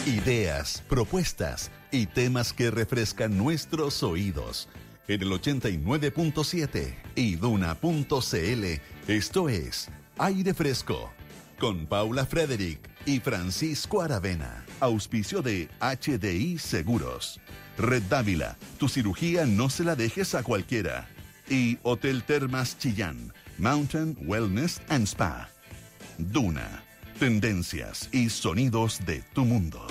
Ideas, propuestas y temas que refrescan nuestros oídos. En el 89.7 y Duna.cl, esto es Aire Fresco, con Paula Frederick y Francisco Aravena. Auspicio de HDI Seguros. Red Dávila, tu cirugía no se la dejes a cualquiera. Y Hotel Termas Chillán, Mountain Wellness and Spa. Duna, tendencias y sonidos de tu mundo.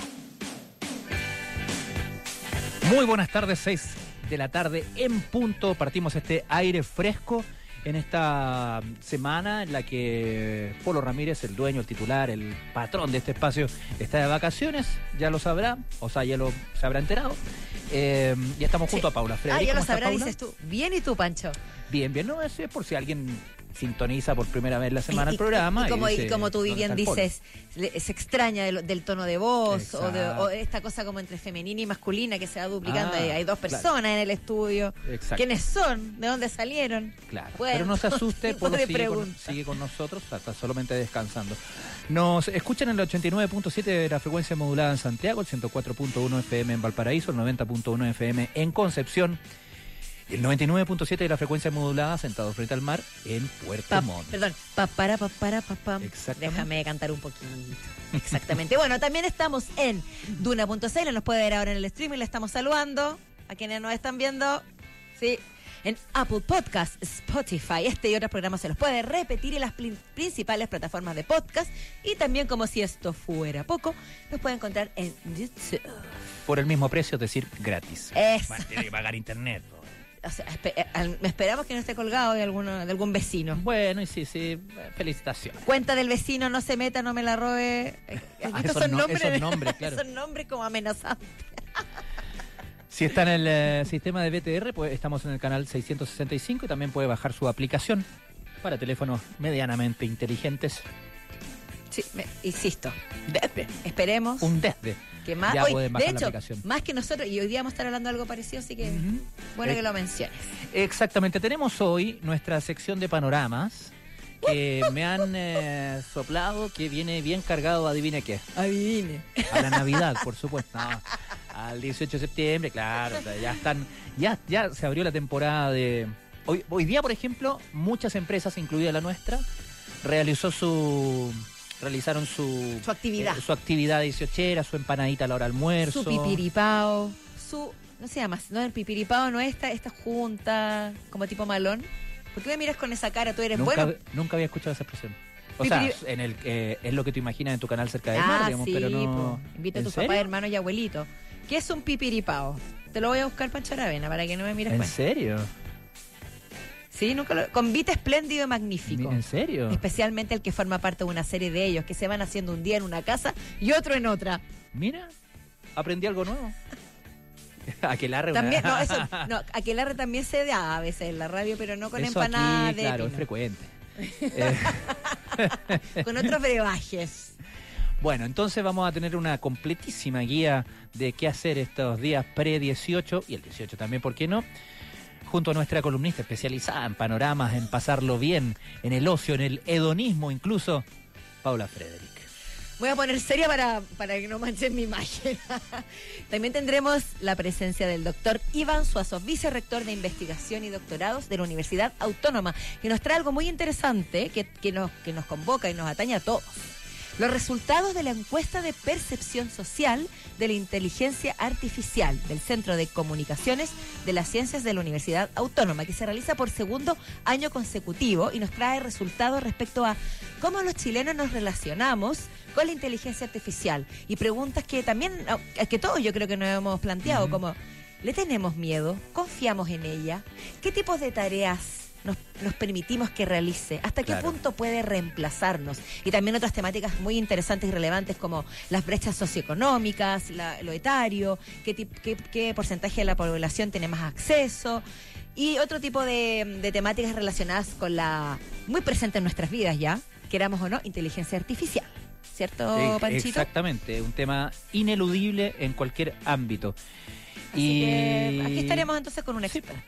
Muy buenas tardes, 6 de la tarde en punto. Partimos este aire fresco en esta semana en la que Polo Ramírez, el dueño, el titular, el patrón de este espacio, está de vacaciones, ya lo sabrá, o sea, se habrá enterado. Ya estamos junto a Paula Frederick. Ya lo sabrá, Paula? dices tú. Bien, ¿y tú, Pancho? Bien, no, eso es por si alguien sintoniza por primera vez la semana el programa. Y como tú bien dices, se extraña del tono de voz o esta cosa como entre femenina y masculina que se va duplicando. Hay dos personas en el estudio. Exacto. ¿Quiénes son? ¿De dónde salieron? Claro, bueno, pero no se asuste, Polo sigue con nosotros, está solamente descansando. Nos escuchan en el 89.7 de la frecuencia modulada en Santiago, el 104.1 FM en Valparaíso, el 90.1 FM en Concepción, y el 99.7 de la frecuencia modulada sentado frente al mar en Puerto Montt. Perdón, déjame cantar un poquito. Exactamente. Bueno, también estamos en Duna.cl, nos puede ver ahora en el streaming, le estamos saludando a quienes nos están viendo. Sí. En Apple Podcast, Spotify, y otros programas se los puede repetir en las principales plataformas de podcast. Y también, como si esto fuera poco, los puede encontrar en YouTube. Por el mismo precio, es decir, gratis. Bueno, tiene que pagar internet. O sea, esperamos que no esté colgado de algún vecino. Bueno, y sí, felicitaciones. Cuenta del vecino, no se meta, no me la robe. Esos nombres, claro. Esos nombres como amenazantes. Si está en el sistema de BTR, pues estamos en el canal 665 y también puede bajar su aplicación para teléfonos medianamente inteligentes. Sí, insisto. Desde. Esperemos. Un desde. Que más, ya pueden bajar de hecho, la aplicación. Más que nosotros, y hoy día vamos a estar hablando de algo parecido, así que bueno que lo menciones. Exactamente. Tenemos hoy nuestra sección de panoramas que me han soplado que viene bien cargado, adivine qué. Adivine. A la Navidad, por supuesto. No, al 18 de septiembre, claro. Ya están, ya se abrió la temporada de... Hoy día, por ejemplo, muchas empresas, incluida la nuestra, realizaron su actividad. Su actividad 18era, su empanadita a la hora del almuerzo. Su pipiripao, no se llama, no, el pipiripao no es esta junta como tipo malón. ¿Por qué me miras con esa cara? Tú eres bueno. Nunca había escuchado esa expresión. O sea, es lo que tú imaginas en tu canal cerca del mar, digamos, sí, pero no... Invita a tus papás, hermanos y abuelitos. ¿Qué es un pipiripao? Te lo voy a buscar, Pancho Aravena, para que no me mires. ¿En serio? Sí, convite espléndido y magnífico. ¿En serio? Especialmente el que forma parte de una serie de ellos, que se van haciendo un día en una casa y otro en otra. Mira, aprendí algo nuevo. Aquelarre también, Aquelarre también se da a veces en la radio, pero no con eso empanadas aquí, de claro, pino. es frecuente. Con otros brebajes. Bueno, entonces vamos a tener una completísima guía de qué hacer estos días pre-18 y el 18 también, ¿por qué no? Junto a nuestra columnista especializada en panoramas, en pasarlo bien, en el ocio, en el hedonismo incluso, Paula Frederick. Voy a poner seria para que no manchen mi imagen. También tendremos la presencia del doctor Iván Suazo, vicerrector de investigación y doctorados de la Universidad Autónoma, que nos trae algo muy interesante que nos convoca y nos atañe a todos. Los resultados de la encuesta de percepción social de la inteligencia artificial del Centro de Comunicaciones de las Ciencias de la Universidad Autónoma, que se realiza por segundo año consecutivo y nos trae resultados respecto a cómo los chilenos nos relacionamos con la inteligencia artificial y preguntas que también, que todos yo creo que nos hemos planteado, como ¿le tenemos miedo? ¿Confiamos en ella? ¿Qué tipos de tareas nos permitimos que realice? ¿Hasta qué punto puede reemplazarnos? Y también otras temáticas muy interesantes y relevantes como las brechas socioeconómicas, lo etario, qué porcentaje de la población tiene más acceso y otro tipo de temáticas relacionadas con muy presente en nuestras vidas ya, queramos o no, inteligencia artificial. ¿Cierto, Panchito? Exactamente, un tema ineludible en cualquier ámbito. Así que aquí estaremos entonces con un experto.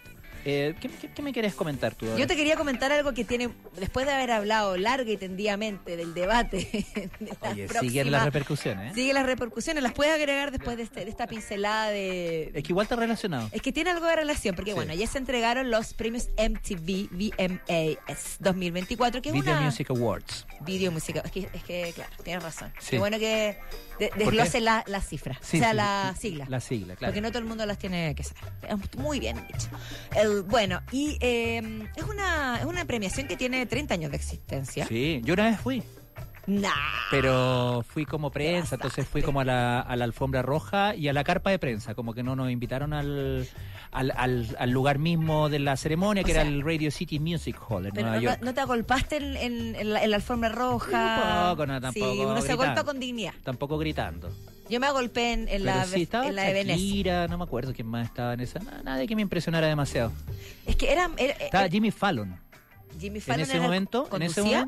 ¿Qué me querés comentar tú ahora? Yo te quería comentar algo que tiene, después de haber hablado larga y tendidamente del debate. Oye, siguen las repercusiones, ¿eh? Siguen las repercusiones, las puedes agregar después de esta pincelada de... Es que igual está relacionado. Es que tiene algo de relación, porque bueno, ayer se entregaron los premios MTV VMAs 2024, que es Video una... Music Awards. Video Music, es que claro, tienes razón. Sí. Qué bueno que desglose la cifra, Sí, o sea, sí, la sigla. La sigla, claro. Porque no todo el mundo las tiene que saber. Muy bien dicho. Bueno, y es una premiación que tiene 30 años de existencia. Sí, yo una vez fui. Nah. Pero fui como prensa, Te entonces fui como a la alfombra roja y a la carpa de prensa, como que no nos invitaron al lugar mismo de la ceremonia, que era el Radio City Music Hall en Pero Nueva York. ¿no te agolpaste en la alfombra roja? Tampoco, no, tampoco. Sí, uno se gritando. agolpa con dignidad. Tampoco gritando. Yo me agolpé en la Sí, estaba de Venecia. Shakira, no me acuerdo quién más estaba en esa. Nadie que me impresionara demasiado. Es que Estaba Jimmy Fallon. Jimmy Fallon En ese momento, ¿conducía?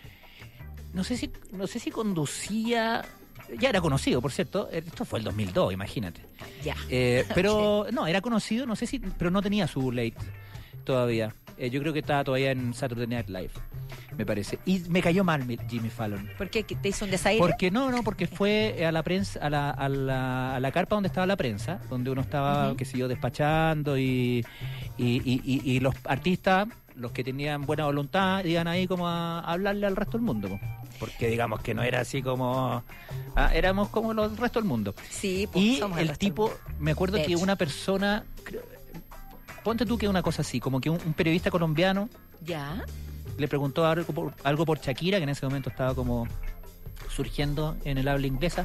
no sé si conducía. Ya era conocido, por cierto. Esto fue el 2002, imagínate. Ya. Pero no, era conocido, no sé si, pero no tenía su late todavía. Yo creo que estaba todavía en Saturday Night Live, me parece. Y me cayó mal Jimmy Fallon. ¿Por qué? ¿Te hizo un desaire? Porque porque fue a la prensa, a la carpa donde estaba la prensa, donde uno estaba, qué sé yo, despachando y los artistas, los que tenían buena voluntad, iban ahí como a hablarle al resto del mundo, po. Porque digamos que no era así como... éramos como el resto del mundo. Sí, pues, Y somos el resto tipo, del mundo. me acuerdo De que hecho. una persona... Ponte tú que una cosa así, como que un periodista colombiano Ya. le preguntó algo por Shakira, que en ese momento estaba como surgiendo en el habla inglesa,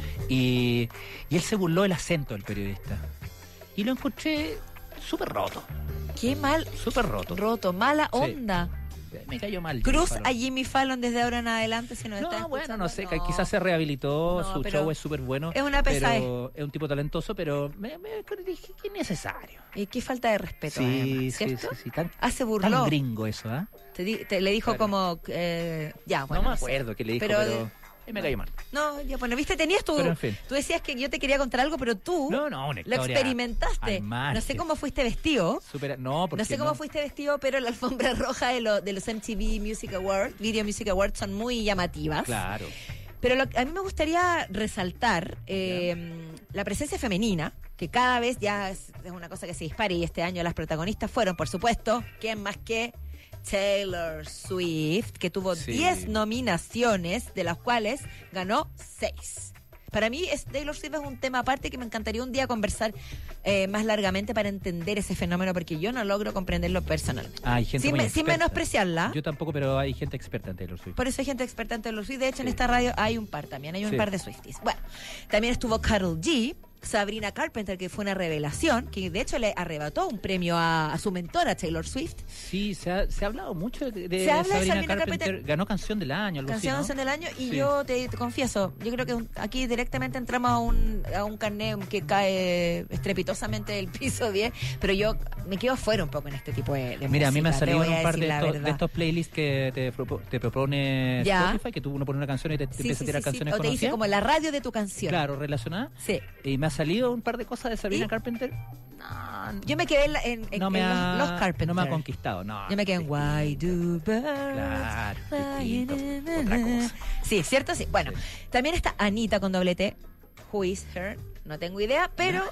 y él se burló del acento del periodista. Y lo encontré súper roto, Qué mal. súper roto. Roto, mala Sí. onda. Me cayó mal. Cruz Jimmy a Fallon. Jimmy Fallon desde ahora en adelante si nos está No, bueno, escuchando. no sé, quizás se rehabilitó, No, su pero show es súper bueno. es una pesadez. pero es un tipo talentoso, pero me dije que es necesario. Y qué falta de respeto, Sí, además, sí, ¿cierto? sí. Tan Se burló. tan gringo eso, ¿ah? Le dijo Claro. como... ya, bueno. no me sé. acuerdo qué le dijo, Pero- pero me cayó mal. No, ya, bueno, viste, tenías tú... Pero en fin. Tú decías que yo te quería contar algo, pero tú No, una lo historia experimentaste. al margen. No sé cómo fuiste vestido. No, porque No sé cómo fuiste vestido, pero la alfombra roja de los MTV Music Awards, Video Music Awards, son muy llamativas. Claro. Pero a mí me gustaría resaltar la presencia femenina, que cada vez ya es una cosa que se dispara, y este año las protagonistas fueron, por supuesto, ¿quién más que Taylor Swift, que tuvo Sí. 10 nominaciones, de las cuales ganó 6. Para mí Taylor Swift es un tema aparte que me encantaría un día conversar más largamente para entender ese fenómeno, porque yo no logro comprenderlo personalmente. Hay gente Sin muy sin experta. menospreciarla. Yo tampoco, pero hay gente experta en Taylor Swift. Por eso hay gente experta en Taylor Swift. De hecho, en Sí. esta radio hay un par también. Hay un Sí. par de Swifties. Bueno, también estuvo Karol G, Sabrina Carpenter, que fue una revelación, que de hecho le arrebató un premio a su mentora, Taylor Swift. Sí, se ha hablado mucho de Se habla de Sabrina Sabrina Carpenter. Carpenter. Ganó canción del año, algo Canción así, ¿no? del año. Y Sí. yo te confieso, yo creo que aquí directamente entramos a un carnet que cae estrepitosamente del piso 10, pero yo me quedo fuera un poco en este tipo de Mira, a mí me ha música, te salido voy en a un par decir la de verdad. estos playlists que te propone Ya. Spotify, que tú uno pone una canción y te empieza a tirar canciones O te dice conocidas. como la radio de tu canción. Claro, relacionadas. Sí. Y me ha salido un par de cosas de Sabrina ¿Y? Carpenter. No, Yo me quedé en no me ha, los Carpenter. no me ha conquistado, no. Yo me quedé en Why Do Birds Claro, Fly distinto, in- otra cosa. Sí, ¿cierto? Sí. Bueno, Sí. también está Anita con doble T. Who is her? No tengo idea, pero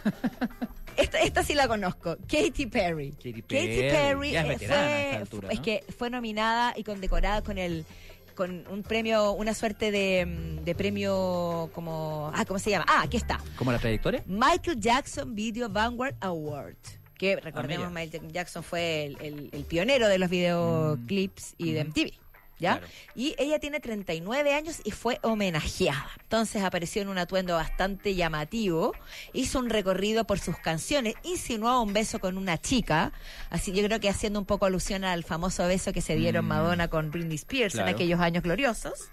esta sí la conozco. Katy Perry. Katy Perry, ya es veterana a esta altura, es ¿no? que fue nominada y condecorada con un premio, una suerte de premio como... ¿cómo se llama? Aquí está. ¿Cómo la trayectoria? Michael Jackson Video Vanguard Award. Que Ah, recordemos, mira. Michael Jackson fue el pionero de los videoclips y de MTV. ¿Ya? Claro. Y ella tiene 39 años y fue homenajeada. Entonces apareció en un atuendo bastante llamativo, hizo un recorrido por sus canciones, insinuó un beso con una chica, así yo creo que haciendo un poco alusión al famoso beso que se dieron Madonna con Britney Spears Claro. en aquellos años gloriosos.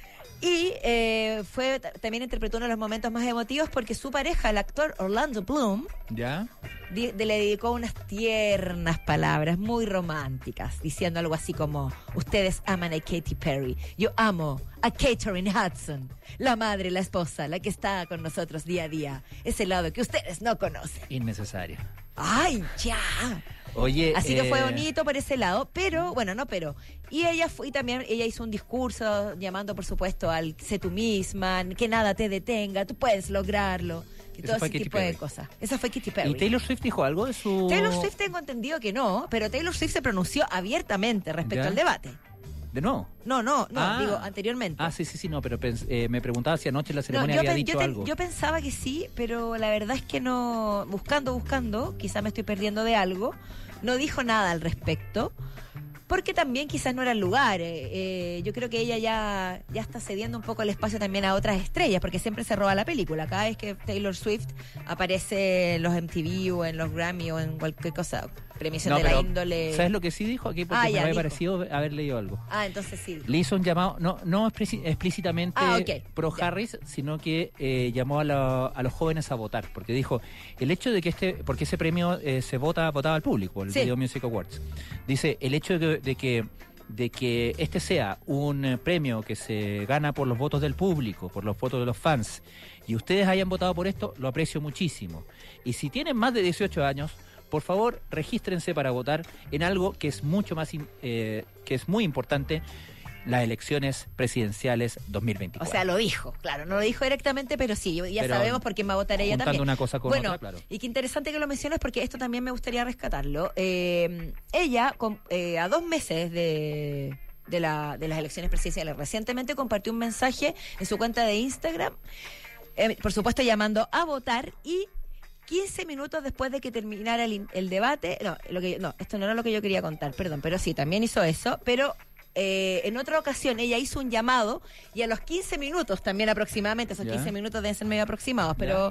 Y también interpretó uno de los momentos más emotivos porque su pareja, el actor Orlando Bloom, ¿Ya? le dedicó unas tiernas palabras muy románticas, diciendo algo así como: ustedes aman a Katy Perry, yo amo a Catherine Hudson, la madre, la esposa, la que está con nosotros día a día, ese lado que ustedes no conocen. Innecesario. ¡Ay, ya! Oye, Así que fue bonito por ese lado, pero, bueno, no, pero. Y ella fue, y también ella hizo un discurso llamando, por supuesto, al sé tú misma, que nada te detenga, tú puedes lograrlo. Y Esa todo fue ese Katy tipo de Perry. cosas. Esa fue Katy Perry. ¿Y Taylor Swift dijo algo de su...? Taylor Swift tengo entendido que no, pero Taylor Swift se pronunció abiertamente respecto ¿Ya? al debate. ¿De nuevo? No, Ah. digo, anteriormente. Sí, no, pero me preguntaba si anoche en la ceremonia yo, había pe- dicho yo te- algo. yo pensaba que sí, pero la verdad es que no, buscando, quizá me estoy perdiendo de algo, no dijo nada al respecto, porque también quizás no era el lugar. Yo creo que ella ya está cediendo un poco el espacio también a otras estrellas, porque siempre se roba la película. Cada vez que Taylor Swift aparece en los MTV o en los Grammy o en cualquier cosa, premiación No, de la pero, índole... ¿sabes lo que sí dijo aquí? Porque Ah, me ya, había dijo. parecido haber leído algo. Entonces sí. Le hizo un llamado, no explícitamente Ok, pro ya. Harris, sino que llamó a los jóvenes a votar, porque dijo, el hecho de que porque ese premio se votaba al público, el Sí. Video Music Awards. Dice, el hecho de que este sea un premio que se gana por los votos del público, por los votos de los fans, y ustedes hayan votado por esto, lo aprecio muchísimo. Y si tienen más de 18 años, por favor, regístrense para votar en algo que es mucho más, que es muy importante, las elecciones presidenciales 2024. O sea, lo dijo, claro, no lo dijo directamente, pero sí, ya Pero sabemos por quién va a votar ella juntando también. una cosa con Bueno, otra, claro. y qué interesante que lo menciones porque esto también me gustaría rescatarlo. Ella, a 2 meses de las elecciones presidenciales, recientemente compartió un mensaje en su cuenta de Instagram, por supuesto llamando a votar, y 15 minutos después de que terminara el debate, esto no era lo que yo quería contar, perdón, pero sí, también hizo eso, pero en otra ocasión ella hizo un llamado y a los 15 minutos también aproximadamente, esos Ya. 15 minutos deben ser medio aproximados, pero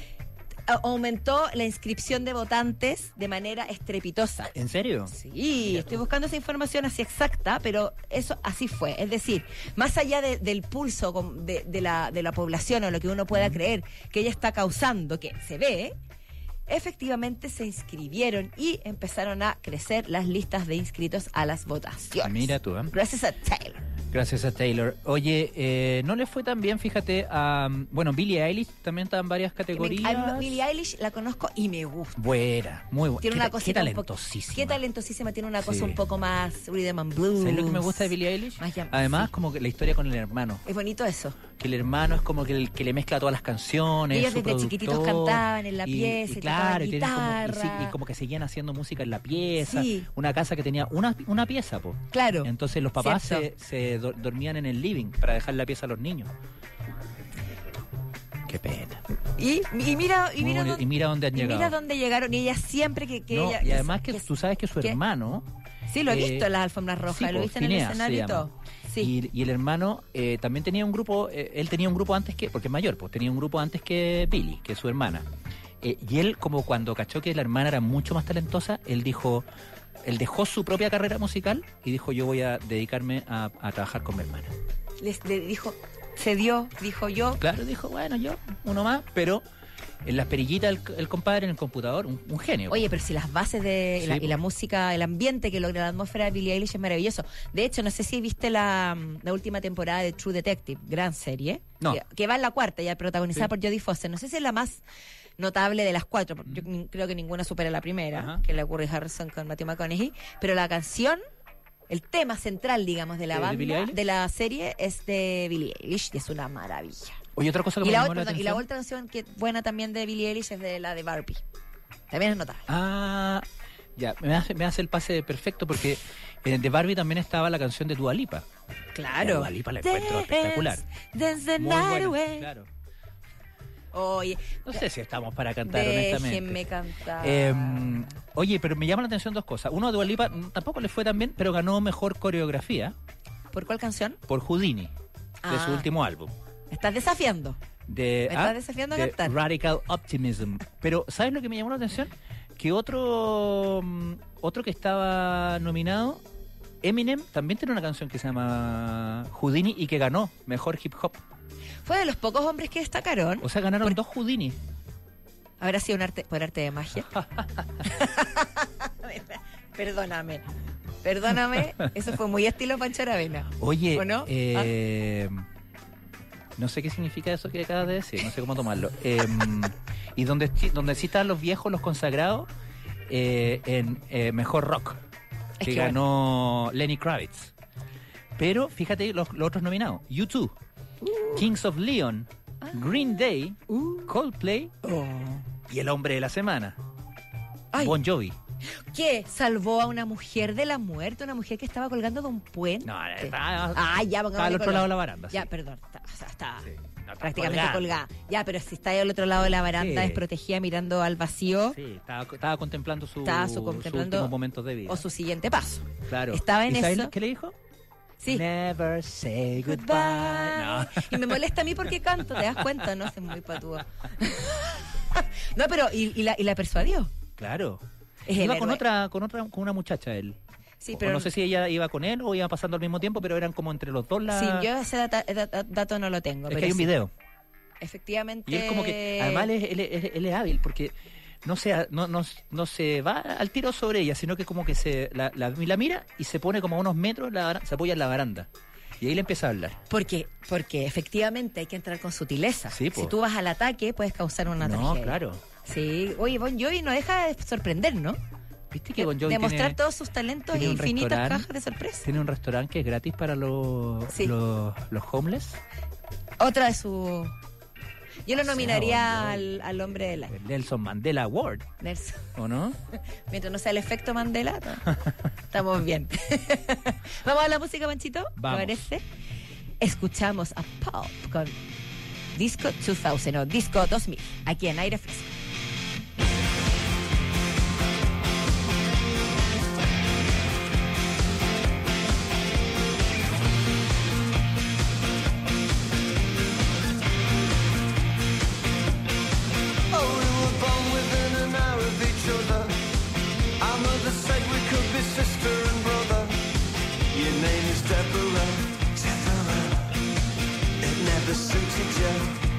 aumentó la inscripción de votantes de manera estrepitosa. ¿En serio? Sí, estoy buscando esa información así exacta, pero eso así fue. Es decir, más allá del pulso de la población o lo que uno pueda creer que ella está causando, que se ve, efectivamente se inscribieron y empezaron a crecer las listas de inscritos a las votaciones. Mira tú, ¿eh? Gracias a Taylor. Gracias a Taylor. Oye, no le fue tan bien, fíjate, bueno, Billie Eilish también está en varias categorías. Billie Eilish la conozco y me gusta. Buena, muy buena. Tiene Qué una ta- cosita qué un poco- talentosísima. Qué talentosísima, tiene una cosa Sí. un poco más rhythm and blues. ¿Sabes lo que me gusta de Billie Eilish? Más llam- Además, sí. como que la historia con el hermano. Es bonito eso. Que el hermano es como que el que le mezcla todas las canciones. Ellos su desde chiquititos productor, cantaban en la pieza y tocaban y tienen guitarra. y como que seguían haciendo música en la pieza. Sí. Una casa que tenía una pieza, po. Claro. Entonces los papás Cierto. se dormían en el living para dejar la pieza a los niños. Qué pena. Y mira, Muy bonito. Y mira dónde han llegado. mira dónde llegaron. Y ella siempre que No, ella. y además que tú sabes que su que- hermano... Sí, lo he visto en las alfombras rojas, sí, lo he po, visto en el Phineas escenario se y llama. todo. Sí. Y el hermano también tenía un grupo, él tenía un grupo antes que, porque es mayor, pues tenía un grupo antes que Billy, que es su hermana. Y él, como cuando cachó que la hermana era mucho más talentosa, él dejó su propia carrera musical y dijo, yo voy a dedicarme a trabajar con mi hermana. Le dijo, dijo yo. Claro, dijo, bueno, yo, uno más, pero en las perillitas el compadre en el computador, un genio. Oye, pero si las bases Sí, y la música, el ambiente que logra la atmósfera de Billie Eilish es maravilloso. De hecho, no sé si viste la última temporada de True Detective, gran serie. No. Que va en la cuarta, ya protagonizada Sí. por Jodie Foster. No sé si es la más notable de las 4. Yo creo que ninguna supera la primera, Ajá. que es la Curry Harrison con Matthew McConaughey. Pero la canción, el tema central, digamos, de la ¿De Billie banda, Eilish? de la serie, es de Billie Eilish y es una maravilla. Oye, otra cosa que Y me la, llamó la otra, y la atención. otra canción que buena también de Billie Eilish es de la de Barbie. También es notable. Ah, ya, me hace el pase perfecto porque de Barbie también estaba la canción de Dua Lipa. Claro. Dua Lipa la encuentro espectacular. Dance the Muy night buena, away. claro. Oye, No sé si estamos para cantar, déjenme honestamente. cantar. Oye, pero me llama la atención dos cosas. Uno, a Dua Lipa tampoco le fue tan bien, pero ganó mejor coreografía ¿Por cuál canción? por Houdini, de Ah. su último álbum. ¿Me estás desafiando? De, ¿Me estás desafiando a de cantar? Radical Optimism. Pero, ¿sabes lo que me llamó la atención? Que otro que estaba nominado, Eminem, también tiene una canción que se llama Houdini y que ganó mejor hip hop. Fue de los pocos hombres que destacaron. O sea, ganaron dos Houdini. ¿Habrá sido por arte de magia? Perdóname, eso fue muy estilo Pancho Aravena. Oye, ¿O no? no sé qué significa eso que acabas de decir, no sé cómo tomarlo. Y donde sí están los viejos, los consagrados, en Mejor Rock, Es que que ganó Lenny Kravitz. Pero fíjate los otros nominados: U2, Kings of Leon, Green Day, Coldplay y El Hombre de la Semana, Ay. Bon Jovi. ¿Qué? ¿Salvó a una mujer de la muerte? ¿Una mujer que estaba colgando de un puente? No, Ya, estaba pongámosle al otro color. lado de la baranda. Ya, sí. perdón. Está Sí, no, está prácticamente colgada. Ya, pero si está ahí al otro lado de la baranda, Sí. desprotegida, mirando al vacío, Sí, estaba contemplando sus contemplando últimos momentos de vida. o su siguiente paso. Claro. estaba en ¿Y sabes eso. qué le dijo? Sí. Never say goodbye. No. Y me molesta a mí porque canto, ¿te das cuenta? No, es muy patúa. No, pero, ¿y la persuadió? Claro. Es Iba el con héroe. con una muchacha él. Sí, O pero no sé si ella iba con él o iba pasando al mismo tiempo, pero eran como entre los dos sí, yo ese dato no lo tengo. Es pero que hay un sí, video. efectivamente. Y él como que, además él es hábil porque no se va al tiro sobre ella, sino que como que la mira y se pone como a unos metros, se apoya en la baranda. Y ahí le empieza a hablar. Porque efectivamente hay que entrar con sutileza. Sí, po. Si tú vas al ataque, puedes causar una No, tragedia. claro. Sí, oye, Bon Jovi no deja de sorprender, ¿no? ¿Viste que Bon Jovi Demostrar tiene, todos sus talentos tiene y un infinitas restaurante? cajas de sorpresa. tiene un restaurante que es gratis para los homeless? Otra de su... Yo lo O sea, nominaría Bon al hombre del año. El Nelson Mandela Award, Nelson. ¿o no? Mientras no sea el efecto Mandela, estamos bien. ¿Vamos a la música, Panchito? Vamos. ¿Te parece? Escuchamos a Pop con Disco 2000 o Disco 2000, aquí en Aire Fresco. Oh, we were born within an hour of each other. Our mother said we could be sister and brother. Your name is Deborah, Deborah. It never suited you.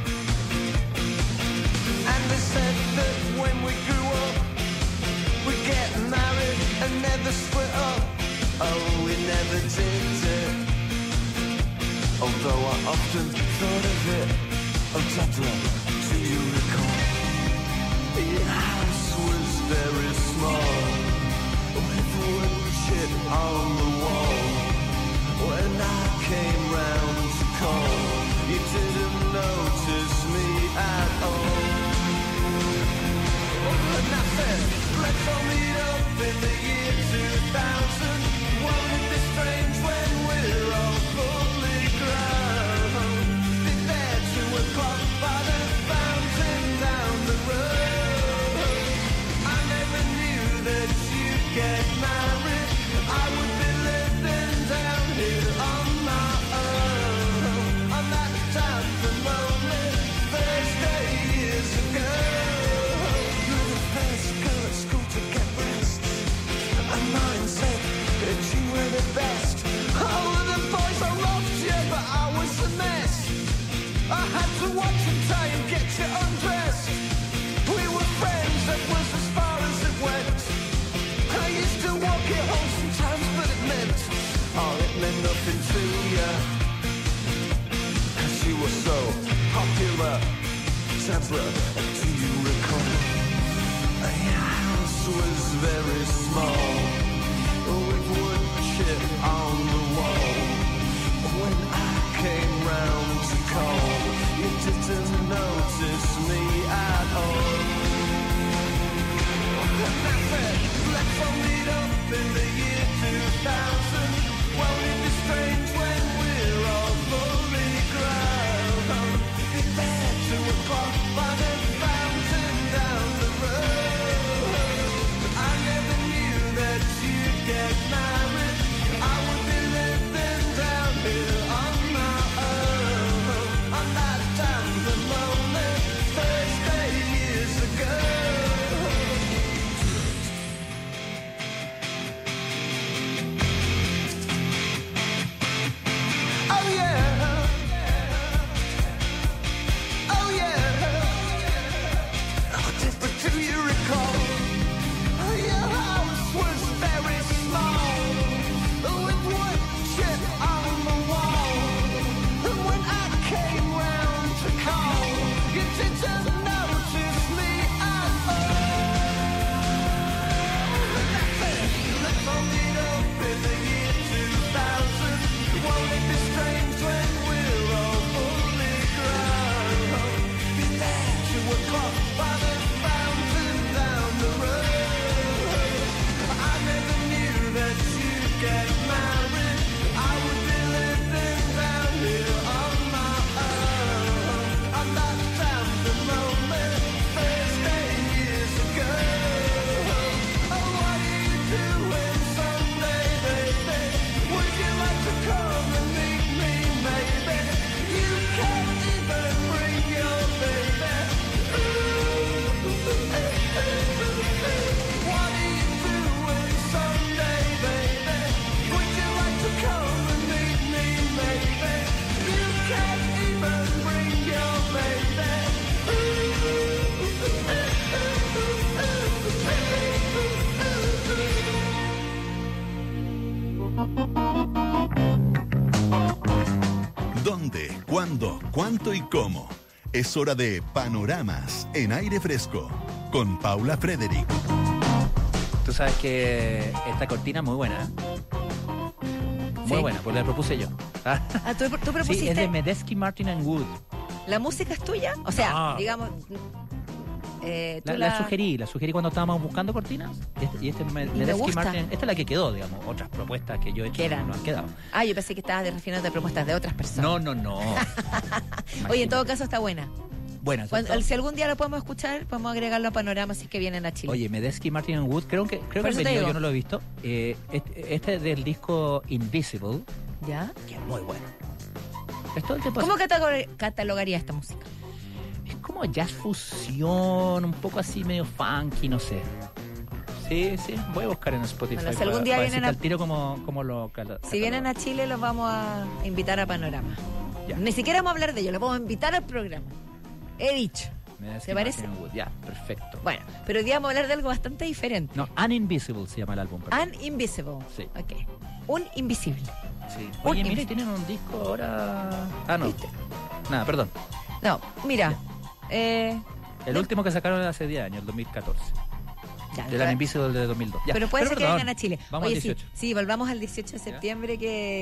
And they said that when we grew up, we'd get married and never split up. Oh, we never did it. Although I often thought of it. Oh, Deborah, do you recall? Your house was very small, with wood chip on the wall. When I came round to call, you didn't notice me at all. And I said, let's all meet up in the year 2000. Won't it be strange when we're all fully grown? Be there 2 o'clock by the fountain down the road. I never knew that you'd get married. I would be living down here on my own. On that time for lonely Thursday years ago. You were the first girl at school to get breasts, and mine said that you were the best. Oh, the boys all loved you, but I was a mess. I had to watch and try and get you undressed. We were friends, that was as far as it went. I used to walk you home sometimes, but it meant nothing to you. 'Cause you were so popular. Deborah, do you recall? Your house was very small, with wood chip on the wall. When I came round to call, you didn't notice me at all. And I said, let's all meet up in the year 2000. Won't it be strange when we're all fully grown? Be there 2 o'clock by the fountain down the road. I never knew that you'd get married. I would be living down here on my own. On that damn lonely Thursday years ago. cómo. Es hora de Panoramas en Aire Fresco con Paula Frederick. Tú sabes que esta cortina es muy buena, ¿eh? Muy ¿Sí? buena, pues la propuse yo. Ah, Ah, ¿tú propusiste? sí, es de Medeski, Martin and Wood. ¿La música es tuya? O sea, No. digamos... tú La sugerí cuando estábamos buscando cortinas. Y este me Medeski, gusta. Martin, esta es la que quedó, digamos. Otras propuestas que yo he hecho ¿Qué eran? no han quedado. Ah, yo pensé que estabas refiriendo de propuestas de otras personas. No. Oye, en todo caso está buena. Bueno, Si algún día lo podemos escuchar, podemos agregarlo a Panorama si es que vienen a Chile. Oye, Medeski, Martin and Wood, creo que Por han eso te venido, digo. yo no lo he visto. Este es del disco Invisible, ¿Ya? que es muy bueno. Es todo el tiempo ¿Cómo así. catalogaría esta música? Es como jazz fusión, un poco así medio funky, no sé. Sí, voy a buscar en Spotify. Bueno, si algún día vienen decirte a- al tiro como lo Si vienen a Chile, los vamos a invitar a Panorama. Ya. Ni siquiera vamos a hablar de ellos, los vamos a invitar al programa. He dicho. Medeski, ¿te parece? Martin and Wood. Ya, perfecto. Bueno, pero hoy día vamos a hablar de algo bastante diferente. No, Uninvisible se llama el álbum. perdón. Uninvisible. Sí. Ok. Un invisible. Sí. Un Oye, mire, invi- tienen un disco ahora... Ah, no. Nada, perdón. No, mira. El último que sacaron hace 10 años, el 2014. Ya, El Uninvisible de 2002. Ya. pero puede ser que perdón, vengan a Chile. Vamos Oye, al 18. sí, volvamos al 18 de septiembre,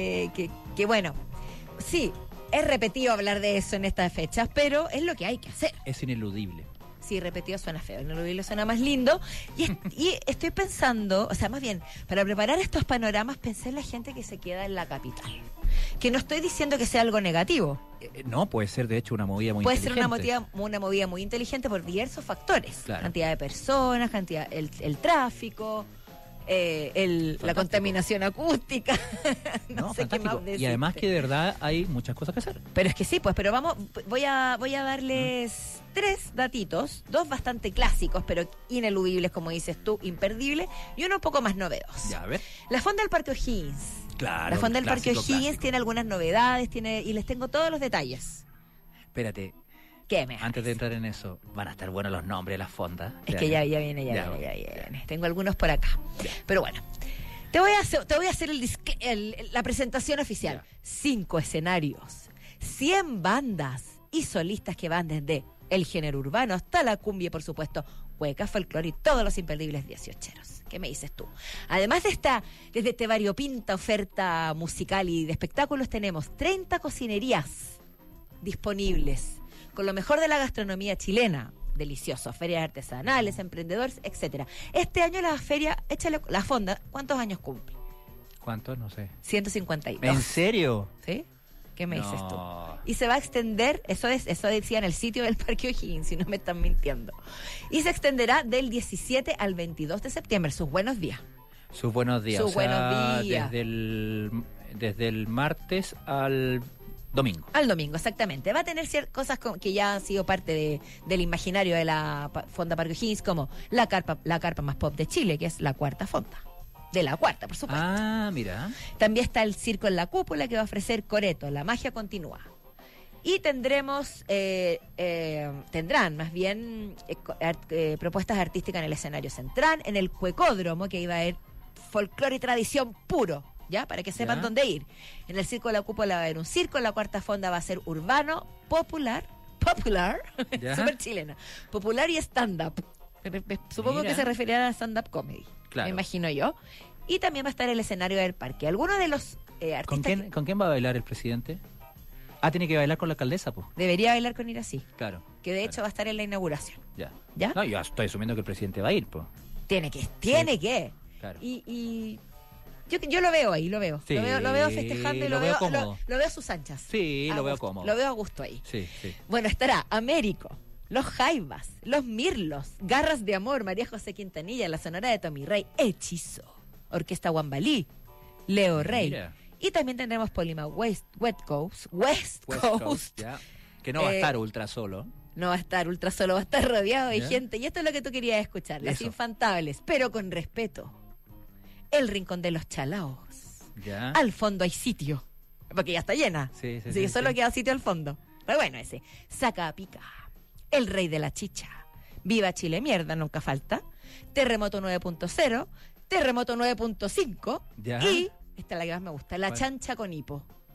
que bueno, sí, es repetido hablar de eso en estas fechas, pero es lo que hay que hacer. Es ineludible. Sí, repetido suena feo, ineludible suena más lindo. Y estoy pensando, o sea, más bien, para preparar estos panoramas, pensé en la gente que se queda en la capital. Que no estoy diciendo que sea algo negativo. No, puede ser de hecho una movida muy Puede ser inteligente. una movida muy inteligente por diversos factores. Claro. Cantidad de personas, el tráfico, la Fantástico. contaminación acústica. no sé qué fantástico. más decirte. Y además que de verdad hay muchas cosas que hacer. Pero es que sí, pues, pero voy a darles 3 datitos, 2 bastante clásicos, pero ineludibles, como dices tú, imperdibles, y uno un poco más novedosos. Ya, a ver. La Fonda del Parque O'Higgins. Claro. La Fonda del Parque clásico, O'Higgins clásico. tiene algunas novedades, y les tengo todos los detalles. Espérate, ¿Qué me antes de entrar en eso, van a estar buenos los nombres de las fondas. Es que ya viene. Tengo algunos por acá. Pero bueno, te voy a hacer la presentación oficial. Ya. 5 escenarios, 100 bandas y solistas que van desde el género urbano hasta la cumbia, por supuesto, hueca, folclore y todos los imperdibles 18eros. ¿Qué me dices tú? Además desde este variopinta oferta musical y de espectáculos, tenemos 30 cocinerías disponibles con lo mejor de la gastronomía chilena. Delicioso, ferias artesanales, emprendedores, etcétera. Este año la feria, échale la fonda, ¿cuántos años cumple? ¿Cuántos? No sé. 152. ¿En serio? ¿Sí? ¿Qué me dices tú? No. Y se va a extender, eso decía en el sitio del Parque O'Higgins, si no me están mintiendo. Y se extenderá del 17 al 22 de septiembre, sus buenos días. Sus buenos días. Sus o sea, buenos días. Desde el martes al domingo. Al domingo, exactamente. Va a tener cosas que ya han sido parte del imaginario de la Fonda Parque O'Higgins, como la carpa más pop de Chile, que es la cuarta fonda. De la cuarta, por supuesto. Ah, mira. También está el Circo en la Cúpula, que va a ofrecer Coreto, la magia continúa. Y tendrán más bien propuestas artísticas en el escenario central, en el Cuecódromo, que iba a haber folclore y tradición puro, ¿ya? Para que sepan Ya. dónde ir. En el Circo de la Cúpula va a haber un circo, en la cuarta fonda va a ser urbano, popular, Ya. súper chilena, popular y stand-up. Supongo Mira. que se referirá a stand-up comedy, Claro. me imagino yo. Y también va a estar el escenario del parque. Algunos de los artistas ¿Con quién va a bailar el presidente? Ah, tiene que bailar con la alcaldesa, pues. debería bailar con Irací, Claro. que de hecho va a estar en la inauguración. Ya. ¿Ya? No, yo estoy asumiendo que el presidente va a ir, pues. Tiene que. Claro. Y yo lo veo ahí, lo veo. Sí, lo veo festejando y lo veo cómodo. lo veo a sus anchas. Sí, A lo veo gusto, cómodo. Lo veo a gusto ahí. Sí, sí. Bueno, estará Américo, Los Jaivas, Los Mirlos, Garras de Amor, María José Quintanilla, La Sonora de Tommy Rey, Hechizo, Orquesta Guambalí, Leo Rey. Mira. Y también tendremos Polima West Coast. West Coast, ya. Que no va a Eh, estar ultra solo. No va a estar ultra solo, va a estar rodeado de ¿Ya? gente. Y esto es lo que tú querías escuchar, las Eso. infantables, pero con respeto. El Rincón de los Chalaos. Ya. Al fondo hay sitio, porque ya está llena. Sí, sí, Así sí, que solo sí. queda sitio al fondo. Pero bueno, ese. Saca a pica. El Rey de la Chicha. Viva Chile Mierda, nunca falta. Terremoto 9.0. Terremoto 9.5. Ya. Y, esta es la que más me gusta, La ¿Cuál? Chancha con Hipo.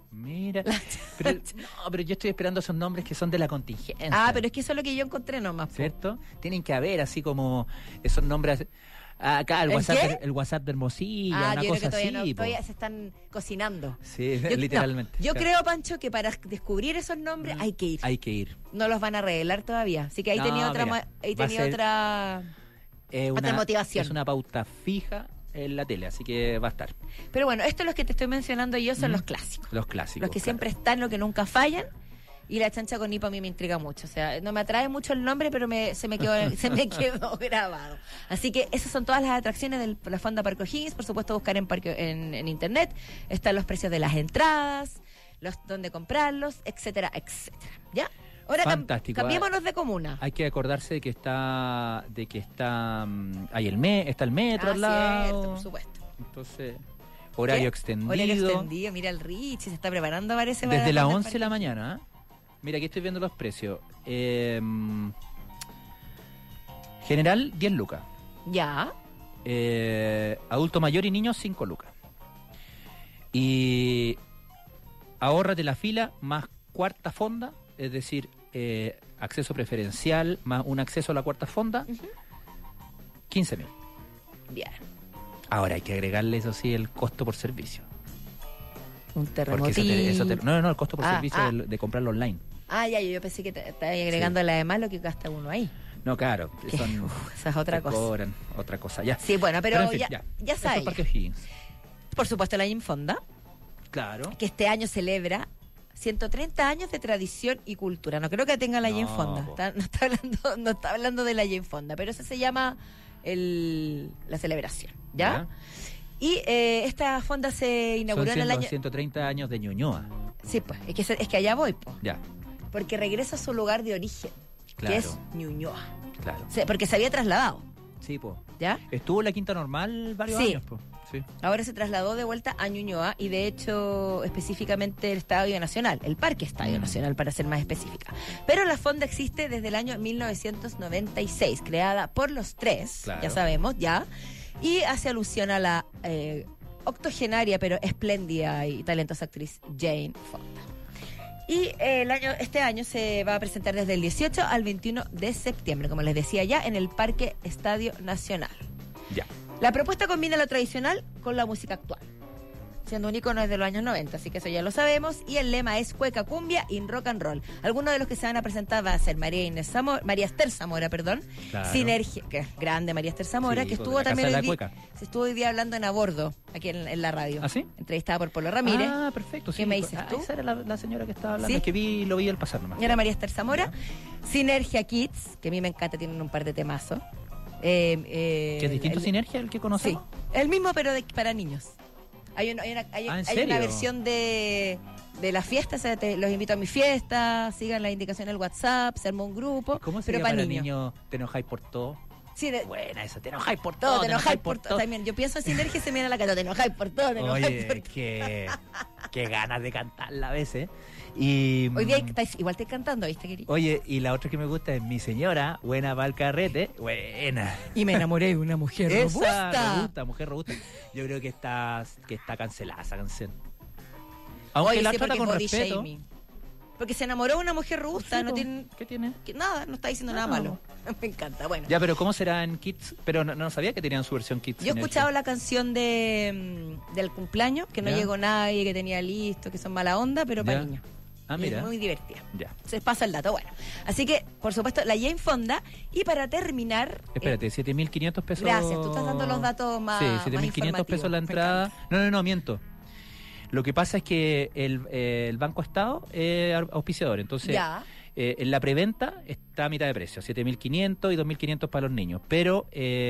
Mira, pero yo estoy esperando esos nombres que son de la contingencia. Ah, pero es que eso es lo que yo encontré nomás. po. ¿Cierto? Tienen que haber así como esos nombres. Acá el ¿El WhatsApp, qué? el WhatsApp de Hermosilla, Ah, una yo creo cosa que todavía, así. no, todavía se están cocinando. Sí, Yo- literalmente. no, yo Claro. creo, Pancho, que para descubrir esos nombres hay que ir. Hay que ir. No los van a revelar todavía. Así que ahí No, tenía otra, mira, ahí va a tenía ser- otra. Otra motivación. Es una pauta fija en la tele, así que va a estar. Pero bueno, estos los que te estoy mencionando yo son los clásicos. Los clásicos. Los que claro. siempre están, los que nunca fallan. Y la chancha con hipo a mí me intriga mucho. O sea, no me atrae mucho el nombre, pero se me quedó grabado. Así que esas son todas las atracciones de la Fonda Parque O'Higgins. Por supuesto, buscar en internet. Están los precios de las entradas, dónde comprarlos, etcétera, etcétera. ¿Ya? Ahora Fantástico. cambiémonos de comuna. Hay que acordarse de que está hay está el metro al lado. Cierto, por supuesto. Entonces, horario ¿Qué? extendido. Horario extendido. Mira el Richie, se está preparando, parece. para Desde las Fonda 11 de la Parque. mañana. Mira, aquí estoy viendo los precios. General, 10 lucas. Ya. Adulto mayor y niños, 5 lucas. Y ahórrate la fila más cuarta fonda, es decir, acceso preferencial más un acceso a la cuarta fonda, 15.000. Bien. Ahora hay que agregarle, eso sí, el costo por servicio. Un Porque terremotín. no, el costo por Ah, servicio ah. de comprarlo online. Ah, ya, yo pensé que te estaba agregando además lo que gasta uno ahí. No, claro, Que, son, esa es otra te cosa. cobran otra cosa, ya. Sí, bueno, pero en fin, ya Eso sabes. es Parque O'Higgins. Por supuesto, la Infonda, Claro. que este año celebra 130 años de tradición y cultura. No creo que tenga la No, Infonda. po. No está hablando de la Infonda, pero eso se llama la celebración, ¿ya? Y esta fonda se inauguró Son en el año... 130 años de Ñuñoa. Sí, pues, es que allá voy, pues. Ya, Porque regresa a su lugar de origen, claro. que es Ñuñoa. Claro. Porque se había trasladado, Sí, pues. ¿ya? Estuvo en la Quinta Normal varios Sí. años, pues. Sí. Ahora se trasladó de vuelta a Ñuñoa y de hecho específicamente el Estadio Nacional, el Parque Estadio Nacional para ser más específica. Pero la fonda existe desde el año 1996, creada por los tres, Claro. ya sabemos, ya, y hace alusión a la octogenaria pero espléndida y talentosa actriz Jane Fonda. Y este año se va a presentar desde el 18 al 21 de septiembre, como les decía ya, en el Parque Estadio Nacional. Ya. La propuesta combina lo tradicional con la música actual, siendo un icono desde los años 90, así que eso ya lo sabemos. Y el lema es cueca, cumbia y rock and roll. Algunos de los que se van a presentar va a ser María Esther Zamora, Claro. Sinergia, que es grande María Esther Zamora, Sí, que pues, estuvo de la también Casa hoy de la día, Cueca. se estuvo hoy día hablando en A Bordo, aquí en la radio. ¿Ah, sí? Entrevistada por Polo Ramírez. Ah, perfecto. ¿Qué me dices tú? Esa era la señora que estaba hablando. ¿Sí? Es que lo vi al pasar nomás. Y ahora María Esther Zamora. Sinergia Kids, que a mí me encanta, tienen un par de temazos. ¿Que es distinto Sinergia el que Sí, conocemos? el mismo pero para niños. Hay una ¿en hay serio? una versión de la fiesta, o sea, los invito a mi fiesta, sigan las indicaciones del WhatsApp, se armó un grupo, ¿Cómo se pero llama para para niños. niños? ¿Te enojáis por todo? Sí, Buena esa, te enojáis por todo, todo. te enojáis por todo. También, yo pienso en Sinergia y se me viene a la cara, te enojáis por todo, te enojáis por Oye, todo. qué ganas de cantarla a veces. Y, Hoy día igual estoy cantando, ¿viste, querido? Oye, y la otra que me gusta es Mi Señora, buena pa'l carrete, buena. Y me enamoré de una mujer Esa, robusta. mujer robusta. Yo creo que está cancelada esa canción. Aunque Oye, la sí, trata porque con body respeto. shaming. Porque se enamoró de una mujer robusta, Sí, no po. tiene ¿Qué tiene? nada, no está diciendo nada No. malo. Me encanta, bueno. Ya, pero ¿cómo será en Kids? Pero no sabía que tenían su versión Kids. Yo he escuchado la canción del cumpleaños, que no Ya. llegó nadie, que tenía listo, que son mala onda, pero para Ya. niños. Ah, Y mira. es muy divertida. Ya. Se pasa el dato, bueno. Así que, por supuesto, la Jane Fonda. Y para terminar... Espérate, 7.500 pesos. Gracias, tú estás dando los datos más Sí, más 7.500 pesos la informativos. Me entrada. No, miento. Lo que pasa es que el Banco Estado es auspiciador, entonces Ya. en la preventa está a mitad de precio, 7.500 y 2.500 para los niños, pero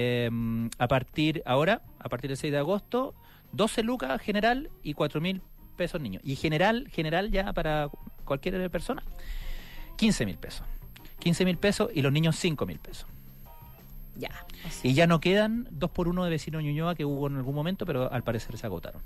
a partir del 6 de agosto, 12 lucas general y 4.000 pesos niños. Y general ya para cualquier persona, 15.000 pesos. 15.000 pesos y los niños 5.000 pesos. Ya. O sea, Y ya no quedan 2x1 de vecino Ñuñoa que hubo en algún momento, pero al parecer se agotaron.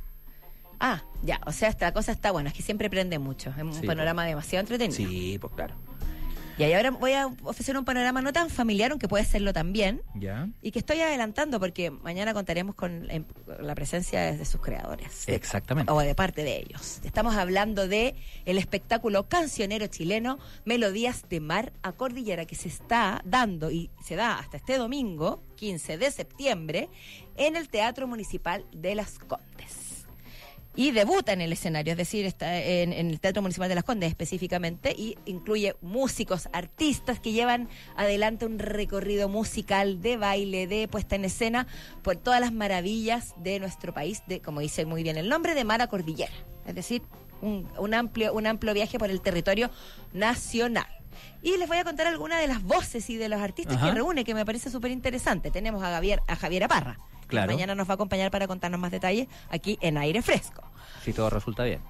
ya. O sea, esta cosa está buena. Es que siempre prende mucho. Es un Sí, panorama demasiado entretenido. Sí, pues claro. Y ahí ahora voy a ofrecer un panorama no tan familiar, aunque puede serlo también, Ya. y que estoy adelantando porque mañana contaremos con la presencia de sus creadores. Exactamente. O de parte de ellos. Estamos hablando de el espectáculo cancionero chileno Melodías de Mar a Cordillera, que se está dando y se da hasta este domingo, 15 de septiembre, en el Teatro Municipal de Las Condes. Y debuta en el escenario, es decir, está en el Teatro Municipal de Las Condes específicamente, y incluye músicos, artistas que llevan adelante un recorrido musical de baile, de puesta en escena, por todas las maravillas de nuestro país, de, como dice muy bien el nombre, de mar a cordillera. Es decir, un amplio viaje por el territorio nacional. Y les voy a contar algunas de las voces y de los artistas Ajá. que reúne, que me parece súper interesante. Tenemos a Javiera Parra. Claro. Mañana nos va a acompañar para contarnos más detalles aquí en Aire Fresco. Si todo resulta bien.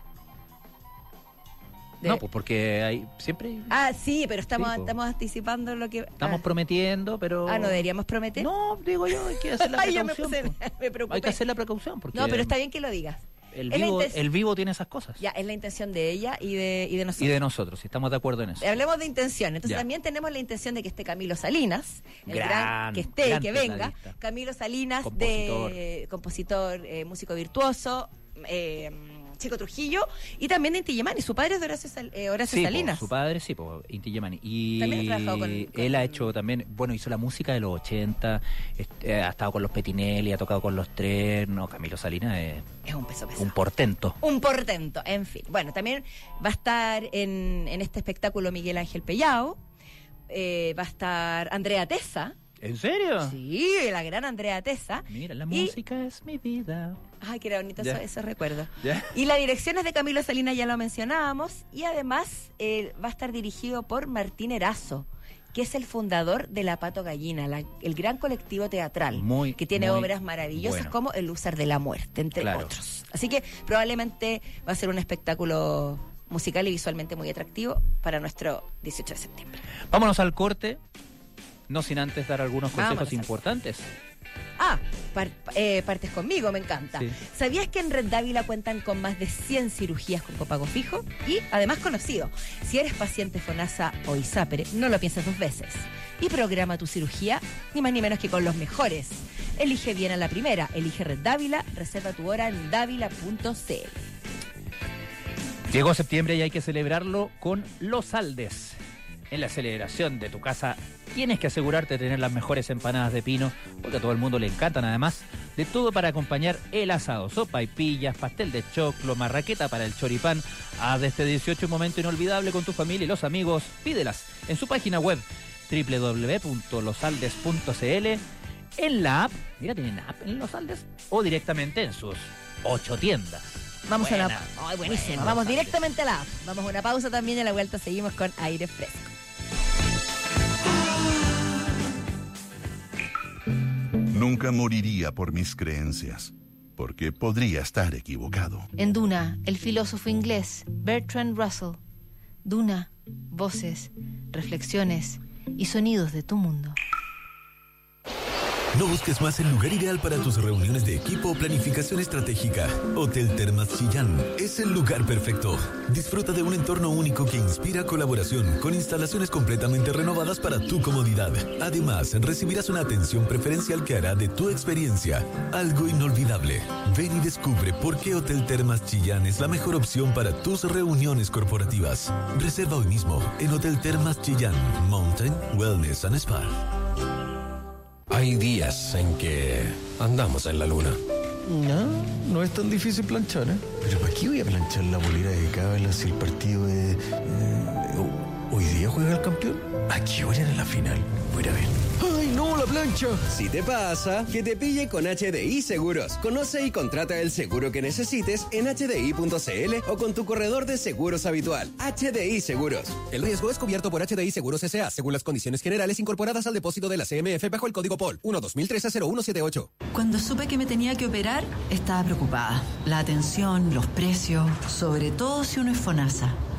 De- No, pues porque hay siempre Sí, pero estamos Sí, po. anticipando lo que... estamos prometiendo, pero ¿no deberíamos prometer? No, digo yo, hay que hacer la Ay, ya me precaución. puse, po. me preocupé. Hay que hacer la precaución porque No, pero está bien que lo digas. el Es la vivo, intención- el vivo tiene esas cosas. Ya, es la intención de ella y de nosotros. Y de nosotros, si estamos de acuerdo en eso. Hablemos de intención. Entonces Ya. también tenemos la intención de que esté Camilo Salinas, el Gran, que esté, gran que venga. tecladista. Camilo Salinas, compositor, músico virtuoso, Chico Trujillo, y también de Inti Illimani. Su padre es de Horacio Sí, Salinas. po, su padre sí, Inti Illimani. Y También ha trabajado con él ha hecho también, bueno, hizo la música de los 80, ha estado con los Petinelli, ha tocado con los Tres. No, Camilo Salinas es Es un peso pesado. un portento. Un portento, en fin. Bueno, también va a estar en este espectáculo Miguel Ángel Pellao, va a estar Andrea Tesa. ¿En serio? Sí, la gran Andrea Tesa. Mira, la Y- música es mi vida. Ay, qué era bonito Ya. eso recuerdo. Ya. Y la dirección es de Camilo Salinas, ya lo mencionábamos, y además va a estar dirigido por Martín Erazo, que es el fundador de La Pato Gallina, el gran colectivo teatral, Muy, que tiene muy obras maravillosas bueno. como El Lúzar de la Muerte, entre Claro. otros. Así que probablemente va a ser un espectáculo musical y visualmente muy atractivo para nuestro 18 de septiembre. Vámonos al corte, no sin antes dar algunos consejos Vámonos al importantes. Partes conmigo, me encanta. Sí. ¿Sabías que en Red Dávila cuentan con más de 100 cirugías con copago fijo? Y además conocido, si eres paciente FONASA o ISAPRE, no lo pienses dos veces. Y programa tu cirugía, ni más ni menos que con los mejores. Elige bien a la primera, elige Red Dávila, reserva tu hora en dávila.cl. Llegó septiembre y hay que celebrarlo con Los Aldes. En la celebración de tu casa tienes que asegurarte de tener las mejores empanadas de pino, porque a todo el mundo le encantan, además de todo para acompañar el asado: sopaipillas, pastel de choclo, marraqueta para el choripán. Haz de este 18 un momento inolvidable con tu familia y los amigos. Pídelas en su página web www.losaldes.cl, en la app, mira, tienen app en Los Aldes, o directamente en sus 8 tiendas. Vamos a Buena. la... Ay, buenísimo. Buena, Vamos Los Aldes. directamente a la app. Vamos a una pausa también y a la vuelta seguimos con Aire Fresco. Nunca moriría por mis creencias, porque podría estar equivocado. En Duna, el filósofo inglés Bertrand Russell. Duna, voces, reflexiones y sonidos de tu mundo. No busques más el lugar ideal para tus reuniones de equipo o planificación estratégica. Hotel Termas Chillán es el lugar perfecto. Disfruta de un entorno único que inspira colaboración, con instalaciones completamente renovadas para tu comodidad. Además, recibirás una atención preferencial que hará de tu experiencia algo inolvidable. Ven y descubre por qué Hotel Termas Chillán es la mejor opción para tus reuniones corporativas. Reserva hoy mismo en Hotel Termas Chillán, Mountain Wellness and Spa. Hay días en que andamos en la luna. No es tan difícil planchar, ¿eh? Pero ¿para qué voy a planchar la bolera de Cábala si el partido de... ¿Hoy día juega el campeón? ¿A qué hora era la final? Voy a ir a ver. ¡Ay, no, la plancha! Si te pasa, que te pille con HDI Seguros. Conoce y contrata el seguro que necesites en hdi.cl o con tu corredor de seguros habitual. HDI Seguros. El riesgo es cubierto por HDI Seguros S.A. según las condiciones generales incorporadas al depósito de la CMF bajo el código POL 1-2013-0178. Cuando supe que me tenía que operar, estaba preocupada. La atención, los precios, sobre todo si uno es FONASA.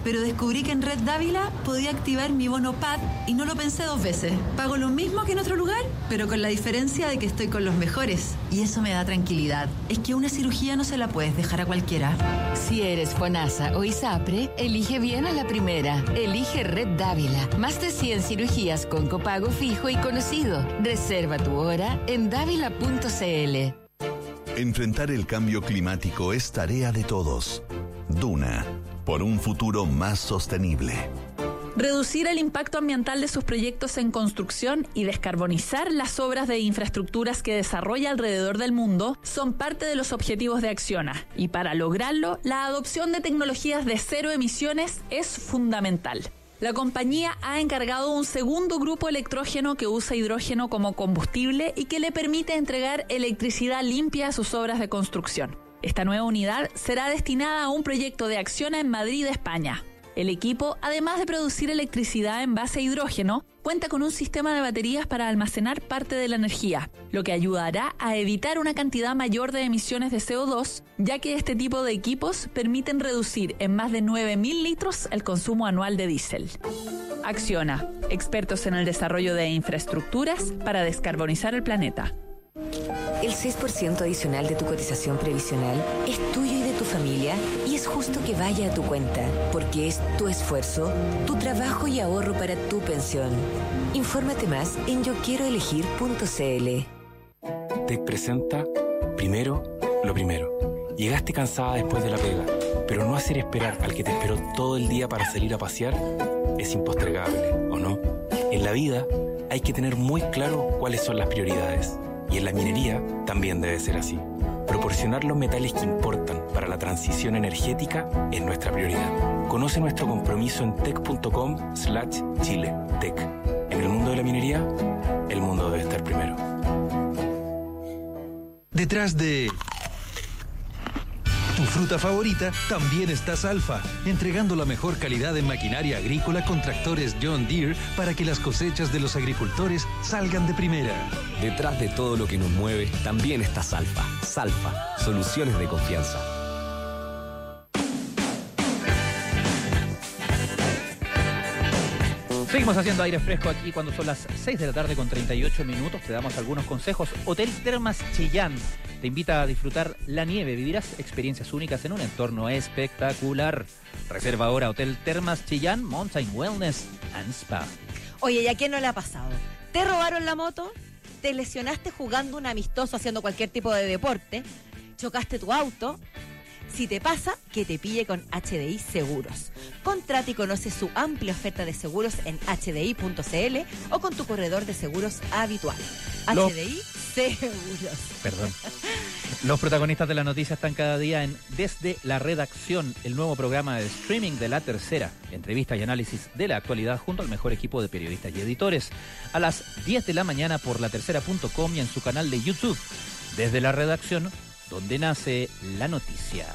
pero descubrí que en Red Dávila podía activar mi bono PAD y no lo pensé 2 veces. Pago lo mismo que en otro lugar, pero con la diferencia de que estoy con los mejores. Y eso me da tranquilidad. Es que una cirugía no se la puedes dejar a cualquiera. Si eres FONASA o ISAPRE, elige bien a la primera. Elige Red Dávila. Más de 100 cirugías con copago fijo y conocido. Reserva tu hora en dávila.cl. Enfrentar el cambio climático es tarea de todos. Duna, por un futuro más sostenible. Reducir el impacto ambiental de sus proyectos en construcción y descarbonizar las obras de infraestructuras que desarrolla alrededor del mundo son parte de los objetivos de Acciona. Y para lograrlo, la adopción de tecnologías de cero emisiones es fundamental. La compañía ha encargado un segundo grupo electrógeno que usa hidrógeno como combustible y que le permite entregar electricidad limpia a sus obras de construcción. Esta nueva unidad será destinada a un proyecto de Acciona en Madrid, España. El equipo, además de producir electricidad en base a hidrógeno, cuenta con un sistema de baterías para almacenar parte de la energía, lo que ayudará a evitar una cantidad mayor de emisiones de CO2, ya que este tipo de equipos permiten reducir en más de 9.000 litros el consumo anual de diésel. Acciona, expertos en el desarrollo de infraestructuras para descarbonizar el planeta. El 6% adicional de tu cotización previsional es tuyo y de tu familia, y es justo que vaya a tu cuenta, porque es tu esfuerzo, tu trabajo y ahorro para tu pensión. Infórmate más en yoquieroelegir.cl. TEC presenta Primero, lo primero. Llegaste cansada después de la pega, pero no hacer esperar al que te esperó todo el día para salir a pasear es impostergable, ¿o no? En la vida hay que tener muy claro cuáles son las prioridades. Y en la minería también debe ser así. Proporcionar los metales que importan para la transición energética es nuestra prioridad. Conoce nuestro compromiso en tec.com/Chile. Tec. En el mundo de la minería, el mundo debe estar primero. Detrás de tu fruta favorita también está Salfa, entregando la mejor calidad de maquinaria agrícola con tractores John Deere para que las cosechas de los agricultores salgan de primera. Detrás de todo lo que nos mueve también está Salfa. Salfa, soluciones de confianza. Seguimos haciendo aire fresco aquí cuando son las 6 de la tarde con 38 minutos. Te damos algunos consejos. Hotel Termas Chillán te invita a disfrutar la nieve. Vivirás experiencias únicas en un entorno espectacular. Reserva ahora Hotel Termas Chillán, Mountain Wellness and Spa. Oye, ¿y a quién no le ha pasado? ¿Te robaron la moto? ¿Te lesionaste jugando un amistoso haciendo cualquier tipo de deporte? ¿Chocaste tu auto? Si te pasa, que te pille con HDI Seguros. Contrata y conoce su amplia oferta de seguros en hdi.cl o con tu corredor de seguros habitual. HDI Seguros. Perdón. Los protagonistas de la noticia están cada día en Desde la Redacción, el nuevo programa de streaming de La Tercera. Entrevistas y análisis de la actualidad junto al mejor equipo de periodistas y editores. A las 10 de la mañana por latercera.com y en su canal de YouTube. Desde la Redacción, donde nace la noticia.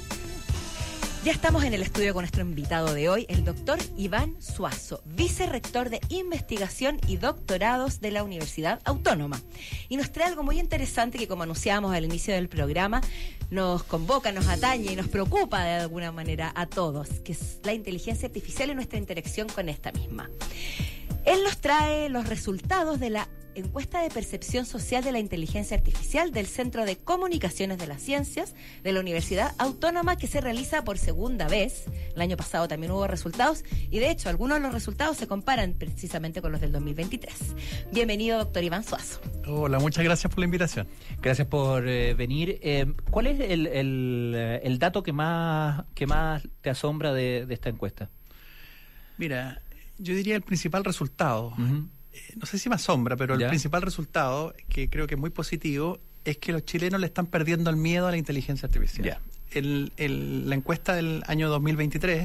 Ya estamos en el estudio con nuestro invitado de hoy, el doctor Iván Suazo, vicerrector de Investigación y Doctorados de la Universidad Autónoma. Y nos trae algo muy interesante que, como anunciábamos al inicio del programa, nos convoca, nos atañe y nos preocupa de alguna manera a todos, que es la inteligencia artificial y nuestra interacción con esta misma. Él nos trae los resultados de la encuesta de percepción social de la inteligencia artificial del Centro de Comunicaciones de las Ciencias de la Universidad Autónoma, que se realiza por segunda vez. El año pasado también hubo resultados y, de hecho, algunos de los resultados se comparan precisamente con los del 2023. Bienvenido, doctor Iván Suazo. Hola, muchas gracias por la invitación. Gracias por venir. ¿Cuál es el dato que más te asombra de esta encuesta? Mira, yo diría el principal resultado. Uh-huh. No sé si me asombra, pero el principal resultado, que creo que es muy positivo, es que los chilenos le están perdiendo el miedo a la inteligencia artificial. La encuesta del año 2023,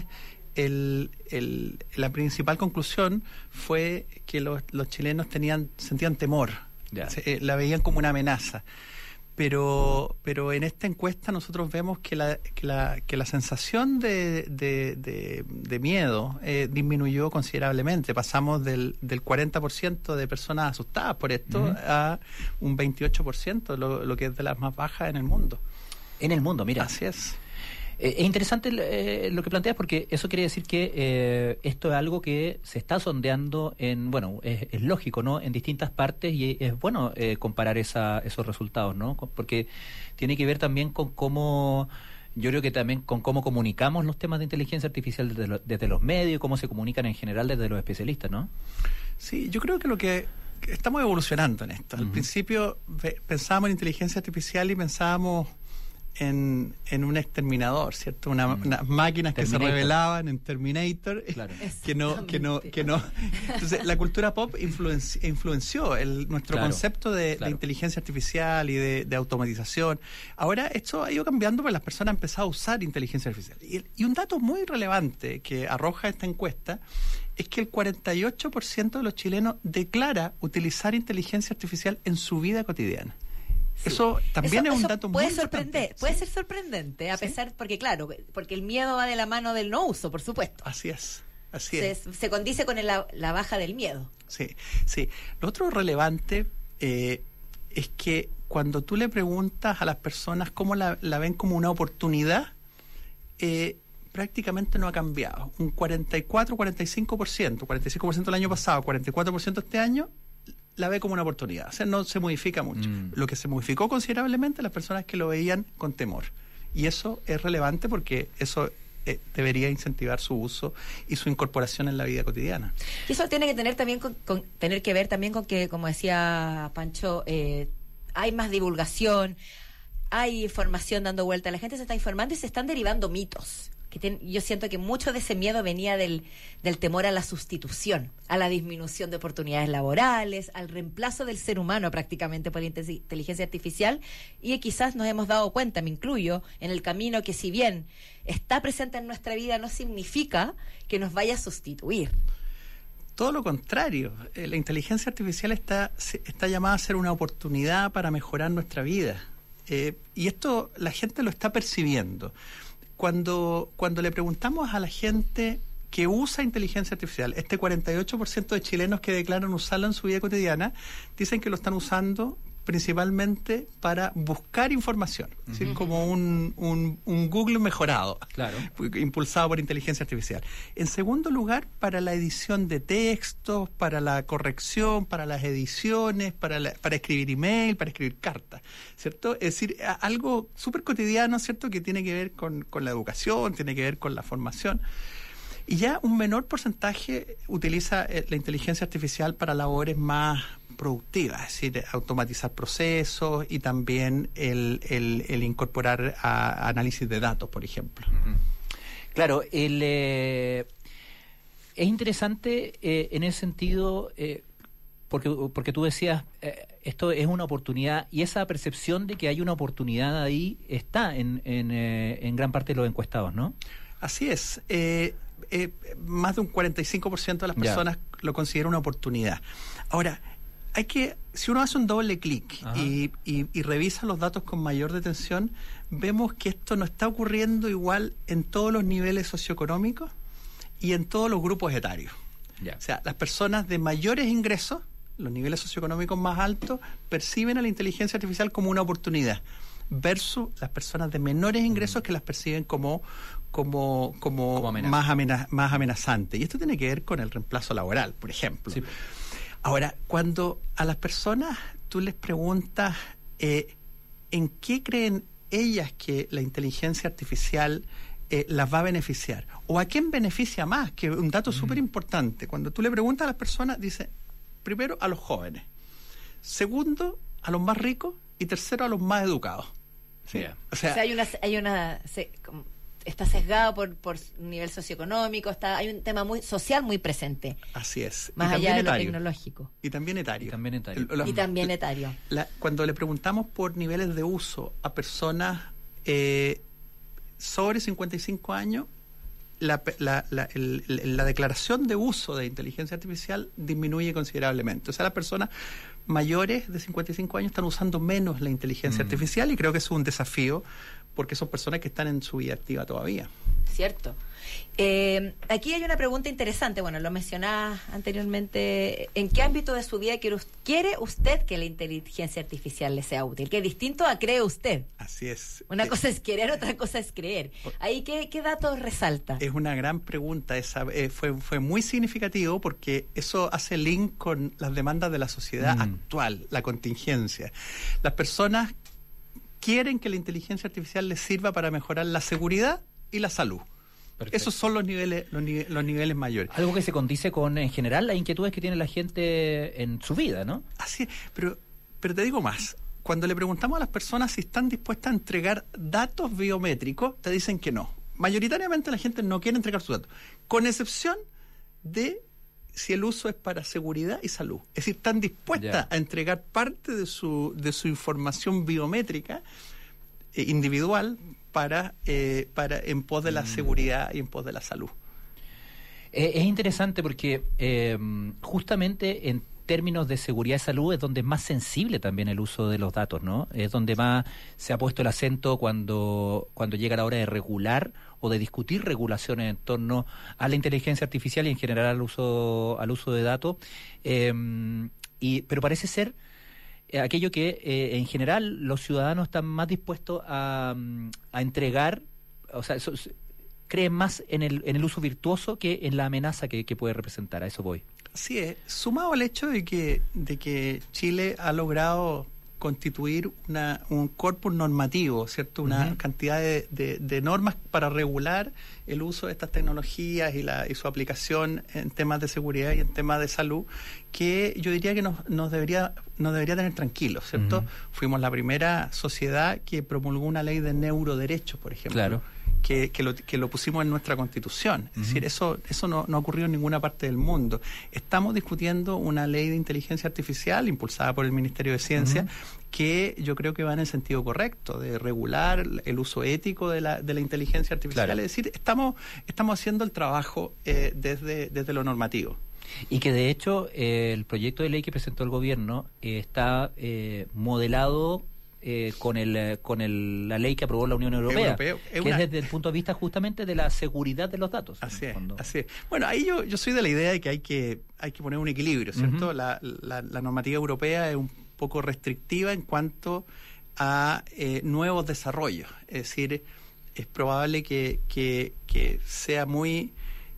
la principal conclusión fue que los chilenos sentían temor, la veían como una amenaza. Pero en esta encuesta nosotros vemos que la sensación de miedo disminuyó considerablemente. Pasamos del 40% de personas asustadas por esto a un 28%, lo que es de las más bajas en el mundo. En el mundo, mira. Así es. Es interesante lo que planteas, porque eso quiere decir que esto es algo que se está sondeando es lógico, ¿no? En distintas partes, y es bueno comparar esos resultados, ¿no? Porque tiene que ver también con cómo, yo creo que también con cómo comunicamos los temas de inteligencia artificial desde los medios, cómo se comunican en general desde los especialistas, ¿no? Sí, yo creo que estamos evolucionando en esto. Al principio pensábamos en inteligencia artificial y pensábamos en un exterminador, ¿cierto? Unas máquinas que se revelaban en Terminator, claro. que no. Entonces, la cultura pop influenció nuestro concepto de inteligencia artificial y de automatización. Ahora, esto ha ido cambiando, porque las personas han empezado a usar inteligencia artificial. Y un dato muy relevante que arroja esta encuesta es que el 48% de los chilenos declara utilizar inteligencia artificial en su vida cotidiana. Sí. Eso también es un dato muy importante. Puede ser sorprendente, a pesar, porque el miedo va de la mano del no uso, por supuesto. Así es. Se condice con la baja del miedo. Sí. Lo otro relevante es que cuando tú le preguntas a las personas cómo la ven como una oportunidad, prácticamente no ha cambiado. Un 45% el año pasado, 44% este año, la ve como una oportunidad. O sea, no se modifica mucho. Lo que se modificó considerablemente las personas que lo veían con temor. Y eso es relevante porque eso debería incentivar su uso y su incorporación en la vida cotidiana. Y eso tiene que tener también tener que ver también con que, como decía Pancho, hay más divulgación, hay información dando vuelta, la gente se está informando y se están derivando mitos. Yo siento que mucho de ese miedo venía del temor a la sustitución, a la disminución de oportunidades laborales, al reemplazo del ser humano prácticamente por la inteligencia artificial, y quizás nos hemos dado cuenta, me incluyo, en el camino, que si bien está presente en nuestra vida, no significa que nos vaya a sustituir. Todo lo contrario, la inteligencia artificial está llamada a ser una oportunidad para mejorar nuestra vida, y esto la gente lo está percibiendo. Cuando le preguntamos a la gente que usa inteligencia artificial, este 48% de chilenos que declaran usarla en su vida cotidiana, dicen que lo están usando principalmente para buscar información, es decir, como un Google mejorado, impulsado por inteligencia artificial. En segundo lugar, para la edición de textos, para la corrección, para las ediciones, para escribir email, para escribir cartas, ¿cierto? Es decir, algo súper cotidiano, ¿cierto?, que tiene que ver con la educación, tiene que ver con la formación. Y ya un menor porcentaje utiliza la inteligencia artificial para labores más productivas, es decir, automatizar procesos y también el incorporar a análisis de datos, por ejemplo. Claro, es interesante en ese sentido, porque tú decías, esto es una oportunidad, y esa percepción de que hay una oportunidad ahí está en gran parte de los encuestados, ¿no? Así es. Más de un 45% de las personas lo considera una oportunidad. Ahora, si uno hace un doble clic y revisa los datos con mayor detención, vemos que esto no está ocurriendo igual en todos los niveles socioeconómicos y en todos los grupos etarios. O sea, las personas de mayores ingresos, los niveles socioeconómicos más altos, perciben a la inteligencia artificial como una oportunidad, versus las personas de menores ingresos que las perciben como más amenazante. Y esto tiene que ver con el reemplazo laboral, por ejemplo. Sí. Ahora, cuando a las personas tú les preguntas en qué creen ellas que la inteligencia artificial las va a beneficiar, o a quién beneficia más, que es un dato súper importante. Cuando tú le preguntas a las personas, dice, primero a los jóvenes, segundo a los más ricos y tercero a los más educados. ¿Sí? O sea, está sesgado por nivel socioeconómico, hay un tema muy social muy presente. Así es. Más allá de lo tecnológico. Y también etario. Y también etario. Cuando le preguntamos por niveles de uso a personas sobre 55 años, la declaración de uso de inteligencia artificial disminuye considerablemente. O sea, las personas mayores de 55 años están usando menos la inteligencia artificial, y creo que es un desafío porque son personas que están en su vida activa todavía. ¿cierto? Aquí hay una pregunta interesante, bueno, lo mencionaba anteriormente. ¿En qué ámbito de su vida quiere usted que la inteligencia artificial le sea útil? Que es distinto a cree usted. Así es. Una cosa es querer, otra cosa es creer. Ahí, ¿qué datos resalta? Es una gran pregunta esa. Fue muy significativo porque eso hace link con las demandas de la sociedad actual, la contingencia. Las personas quieren que la inteligencia artificial les sirva para mejorar la seguridad y la salud. Perfecto. Esos son los niveles mayores. Algo que se condice con, en general, las inquietudes que tiene la gente en su vida, ¿no? Así es, pero te digo más. Cuando le preguntamos a las personas si están dispuestas a entregar datos biométricos, te dicen que no. Mayoritariamente la gente no quiere entregar sus datos, con excepción de si el uso es para seguridad y salud. Es decir, están dispuestas a entregar parte de su información biométrica individual para en pos de la seguridad y en pos de la salud. Es interesante porque justamente en términos de seguridad y salud es donde es más sensible también el uso de los datos, ¿no? Es donde más se ha puesto el acento cuando llega la hora de regular o de discutir regulaciones en torno a la inteligencia artificial y en general al uso de datos. Pero parece ser aquello que en general los ciudadanos están más dispuestos a entregar, o sea, creen más en el uso virtuoso que en la amenaza que puede representar. A eso voy. Así es, sumado al hecho de que Chile ha logrado constituir un corpus normativo, ¿cierto? Una cantidad de normas para regular el uso de estas tecnologías y su aplicación en temas de seguridad y en temas de salud, que yo diría que nos debería tener tranquilos, ¿cierto? Fuimos la primera sociedad que promulgó una ley de neuroderechos, por ejemplo. Claro. Que lo pusimos en nuestra Constitución. Es decir, eso no ha ocurrido en ninguna parte del mundo. Estamos discutiendo una ley de inteligencia artificial impulsada por el Ministerio de Ciencia que yo creo que va en el sentido correcto, de regular el uso ético de la inteligencia artificial. Claro. Es decir, estamos haciendo el trabajo desde lo normativo. Y que de hecho el proyecto de ley que presentó el gobierno está modelado con la ley que aprobó la Unión Europea, que es desde el punto de vista justamente de la seguridad de los datos. Así es. Bueno, ahí yo soy de la idea de que hay que poner un equilibrio, ¿cierto? La normativa europea es un poco restrictiva en cuanto a nuevos desarrollos. Es decir, es probable que sea muy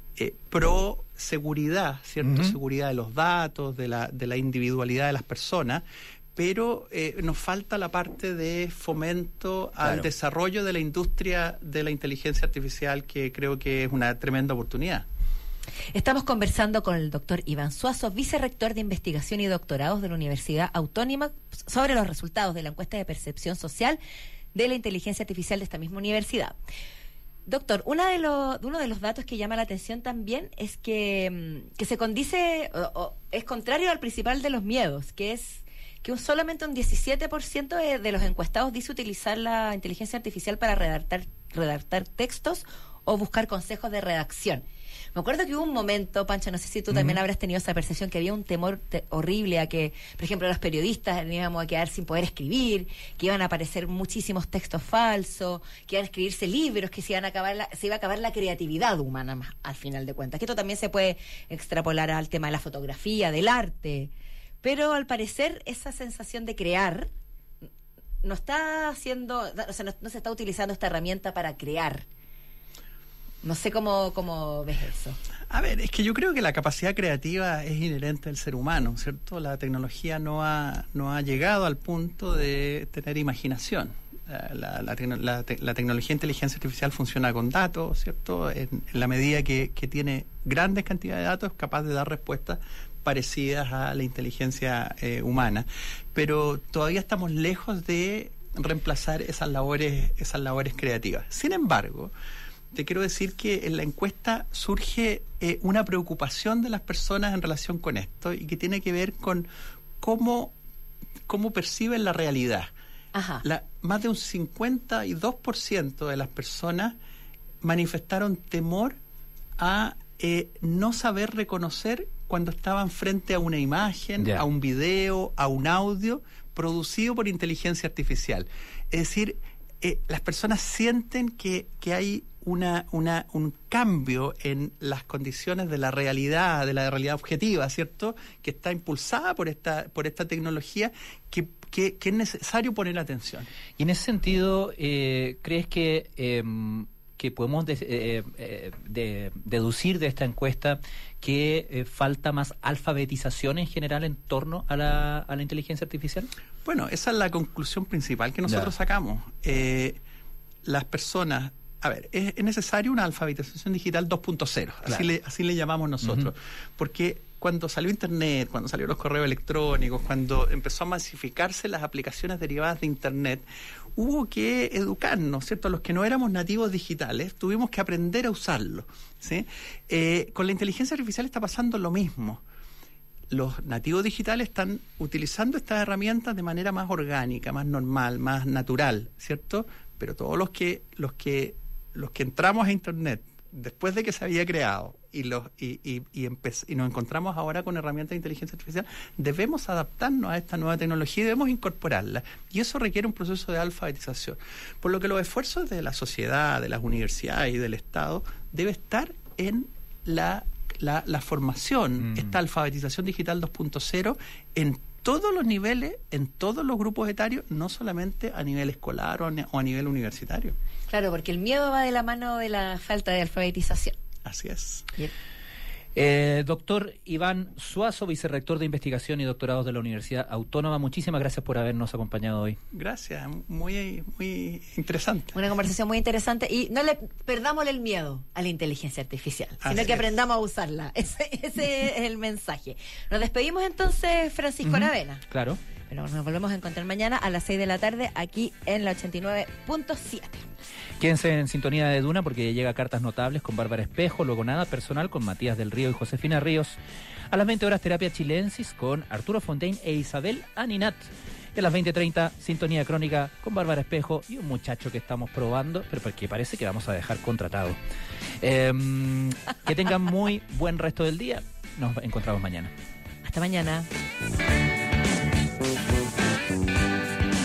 pro seguridad, ¿cierto? Seguridad de los datos, de la individualidad de las personas, pero nos falta la parte de fomento al desarrollo de la industria de la inteligencia artificial, que creo que es una tremenda oportunidad. Estamos conversando con el doctor Iván Zuazo, vicerrector de investigación y doctorados de la Universidad Autónoma, sobre los resultados de la encuesta de percepción social de la inteligencia artificial de esta misma universidad. Doctor, uno de los datos que llama la atención también es que se condice o es contrario al principal de los miedos, que es que solamente un 17% de los encuestados dice utilizar la inteligencia artificial para redactar textos o buscar consejos de redacción. Me acuerdo que hubo un momento, Pancho, no sé si tú también habrás tenido esa percepción, que había un temor horrible a que, por ejemplo, los periodistas íbamos a quedar sin poder escribir, que iban a aparecer muchísimos textos falsos, que iban a escribirse libros, que se iba a acabar la creatividad humana más, al final de cuentas. Que esto también se puede extrapolar al tema de la fotografía, del arte. Pero al parecer esa sensación de crear no está haciendo, o sea, no se está utilizando esta herramienta para crear. No sé cómo ves eso. A ver, es que yo creo que la capacidad creativa es inherente al ser humano, ¿cierto? La tecnología no ha llegado al punto de tener imaginación. La tecnología de inteligencia artificial funciona con datos, ¿cierto? En la medida que tiene grandes cantidades de datos, es capaz de dar respuestas parecidas a la inteligencia humana. Pero todavía estamos lejos de reemplazar esas labores creativas. Sin embargo, te quiero decir que en la encuesta surge una preocupación de las personas en relación con esto, y que tiene que ver con cómo perciben la realidad. Ajá. Más de un 52% de las personas manifestaron temor a no saber reconocer cuando estaban frente a una imagen, a un video, a un audio producido por inteligencia artificial. Es decir, las personas sienten que hay un cambio en las condiciones de la realidad objetiva, ¿cierto? Que está impulsada por esta tecnología que es necesario poner atención. Y en ese sentido, ¿crees que podemos deducir de esta encuesta que falta más alfabetización en general en torno a la inteligencia artificial? Bueno, esa es la conclusión principal que nosotros sacamos. Las personas... A ver, es necesario una alfabetización digital 2.0, claro. Así le llamamos nosotros, porque cuando salió Internet, cuando salieron los correos electrónicos, cuando empezó a masificarse las aplicaciones derivadas de Internet, hubo que educarnos, ¿cierto? Los que no éramos nativos digitales, tuvimos que aprender a usarlo, ¿sí? Con la inteligencia artificial está pasando lo mismo. Los nativos digitales están utilizando estas herramientas de manera más orgánica, más normal, más natural, ¿cierto? Pero todos los que entramos a Internet después de que se había creado y nos encontramos ahora con herramientas de inteligencia artificial, debemos adaptarnos a esta nueva tecnología y debemos incorporarla. Y eso requiere un proceso de alfabetización. Por lo que los esfuerzos de la sociedad, de las universidades y del Estado debe estar en la formación, esta alfabetización digital 2.0 en todos los niveles, en todos los grupos etarios, no solamente a nivel escolar o a nivel universitario. Claro, porque el miedo va de la mano de la falta de alfabetización. Así es. Bien. Doctor Iván Suazo, vicerrector de investigación y doctorados de la Universidad Autónoma, muchísimas gracias por habernos acompañado hoy. Gracias, muy interesante. Una conversación muy interesante y no le perdamos el miedo a la inteligencia artificial, sino que aprendamos a usarla. Ese es el mensaje. Nos despedimos entonces, Francisco Aravena. Claro. Pero nos volvemos a encontrar mañana a las 6 de la tarde aquí en la 89.7. Quédense en sintonía de Duna porque llega Cartas Notables con Bárbara Espejo, luego Nada Personal con Matías del Río y Josefina Ríos. A las 20 horas Terapia Chilensis con Arturo Fontaine e Isabel Aninat. Y a las 20:30 Sintonía Crónica con Bárbara Espejo y un muchacho que estamos probando, pero que parece que vamos a dejar contratado. Que tengan muy buen resto del día. Nos encontramos mañana. Hasta mañana.